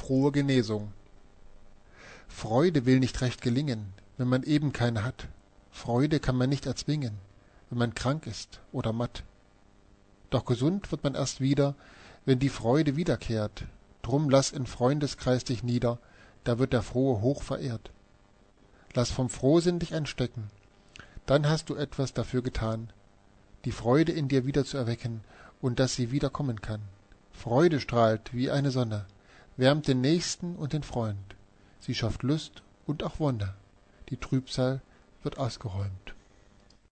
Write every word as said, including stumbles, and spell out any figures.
frohe Genesung. Freude will nicht recht gelingen, wenn man eben keine hat. Freude kann man nicht erzwingen, wenn man krank ist oder matt. Doch gesund wird man erst wieder, wenn die Freude wiederkehrt. Drum lass in Freundeskreis dich nieder, da wird der Frohe hoch verehrt. Lass vom Frohsinn dich anstecken, dann hast du etwas dafür getan, die Freude in dir wieder zu erwecken und dass sie wieder kommen kann. Freude strahlt wie eine Sonne, wärmt den Nächsten und den Freund. Sie schafft Lust und auch Wonne, die Trübsal wird ausgeräumt.